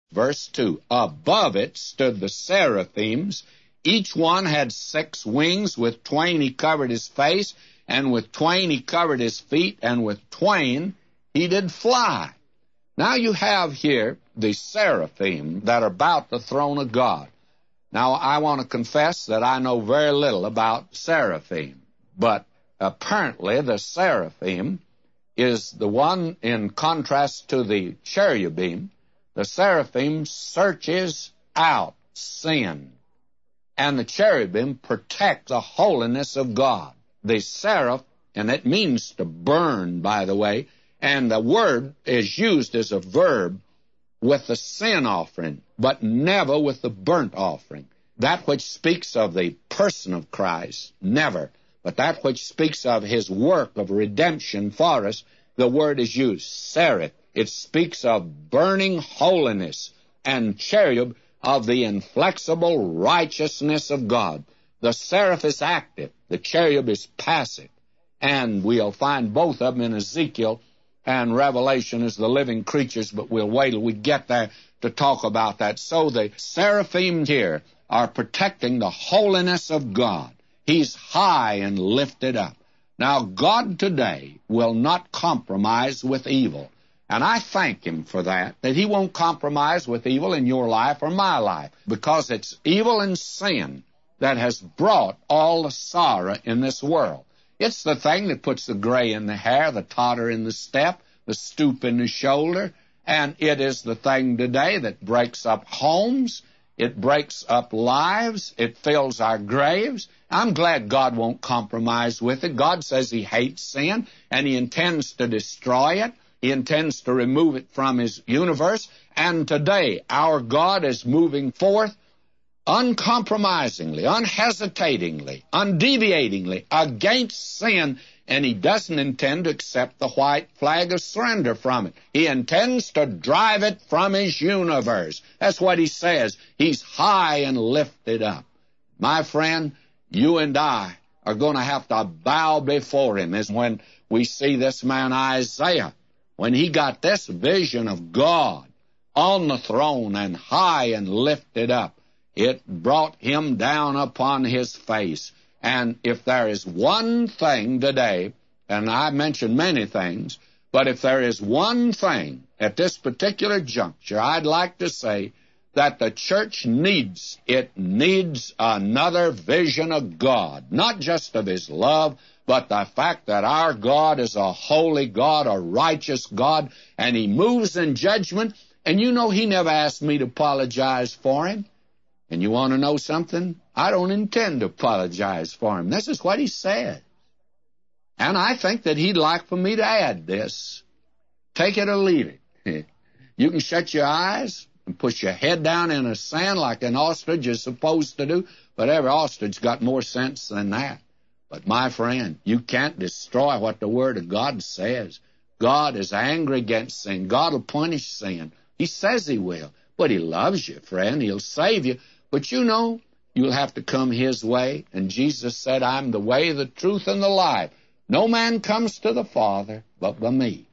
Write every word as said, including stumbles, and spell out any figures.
Verse two, above it stood the seraphims. Each one had six wings. With twain he covered his face, and with twain he covered his feet, and with twain he did fly. Now you have here the seraphim that are about the throne of God. Now I want to confess that I know very little about seraphim, but apparently the seraphim is the one in contrast to the cherubim. The seraphim searches out sin, and the cherubim protect the holiness of God. The seraph, and it means to burn, by the way, and the word is used as a verb with the sin offering, but never with the burnt offering. That which speaks of the person of Christ, never. But that which speaks of his work of redemption for us, the word is used, seraph. It speaks of burning holiness, and cherub of the inflexible righteousness of God. The seraph is active, the cherub is passive, and we'll find both of them in Ezekiel and Revelation as the living creatures, but we'll wait till we get there to talk about that. So the seraphim here are protecting the holiness of God. He's high and lifted up. Now, God today will not compromise with evil. And I thank him for that, that he won't compromise with evil in your life or my life, because it's evil and sin that has brought all the sorrow in this world. It's the thing that puts the gray in the hair, the totter in the step, the stoop in the shoulder, and it is the thing today that breaks up homes, it breaks up lives, it fills our graves. I'm glad God won't compromise with it. God says he hates sin, and he intends to destroy it. He intends to remove it from his universe. And today, our God is moving forth uncompromisingly, unhesitatingly, undeviatingly against sin, and he doesn't intend to accept the white flag of surrender from it. He intends to drive it from his universe. That's what he says. He's high and lifted up. My friend, you and I are going to have to bow before him, as when we see this man Isaiah. When he got this vision of God on the throne and high and lifted up, it brought him down upon his face. And if there is one thing today, and I mentioned many things, but if there is one thing at this particular juncture, I'd like to say that the church needs, it needs another vision of God, not just of his love, but the fact that our God is a holy God, a righteous God, and he moves in judgment. And you know, he never asked me to apologize for him. And you want to know something? I don't intend to apologize for him. This is what he said. And I think that he'd like for me to add this. Take it or leave it. You can shut your eyes and put your head down in the sand like an ostrich is supposed to do, but every ostrich got more sense than that. But my friend, you can't destroy what the Word of God says. God is angry against sin. God will punish sin. He says he will. But he loves you, friend. He'll save you. But you know, you'll have to come his way. And Jesus said, I'm the way, the truth, and the life. No man comes to the Father but by me.